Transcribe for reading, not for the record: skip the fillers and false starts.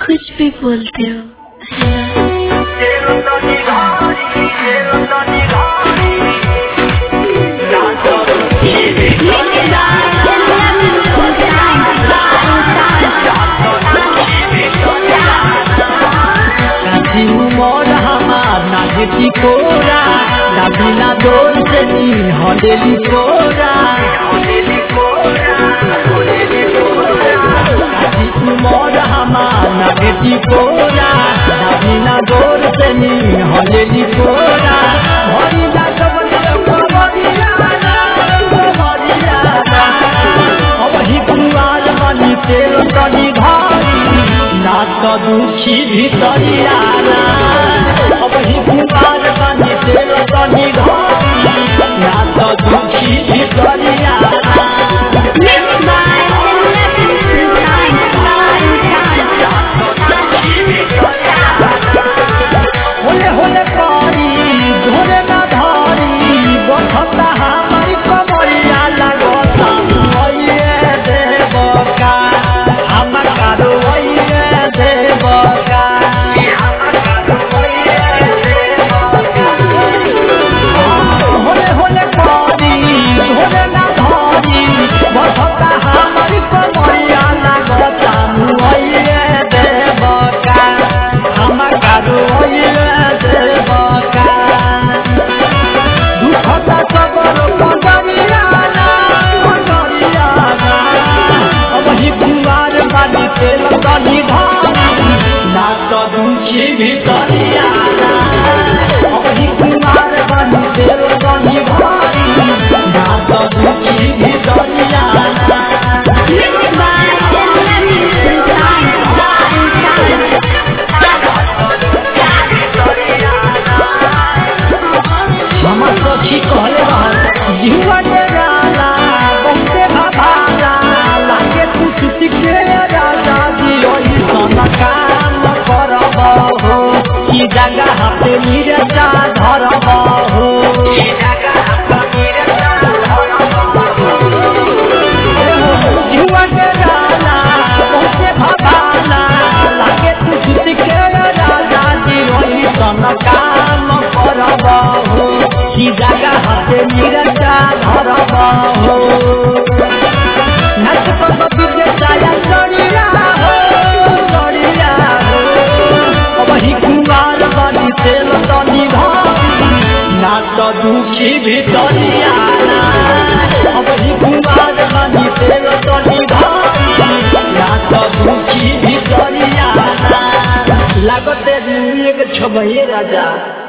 कुछ भी बोलते हो कोरा बिना दोल से हलेली कोरा मोर हमारा बेटी कोरा बिना दोल से हलेली कोरा कुआर बनी तेल तनी भारी ना तो दुखी भीतरिया कुआर बनी तेल तनी भारी ना तो दुखी भीतरिया होले होले पारी धोरे ना धारी बखता हमारी कमरिया लगता देवका हम कारो देवका होले होले पारी धोरे ना धारी बखता हमारी कमरिया लगता देवका हम कारो तेल तनी भारी ना तो दुखी भीतरिया अबही कुमार बनी तेल तनी भारी ना तो दुखी भीतरिया हम सखी कहले जीवन जाला बहुते भाभाला लागे तू सुती के काम करब हो की जगह पे निरजा धरब हो जीवन जाला बहुते भभाला लागे तू सुत के राजा जी वही सन काम करब हो की जगह पे निरजा धरब हो नच पर बिजे जाया करिया तेल तनी भारी ना तो दुखी भीतरिया अबही कुमार बनी तेल तनी भारी ना तो दुखी भीतरिया लागते छबहे राजा।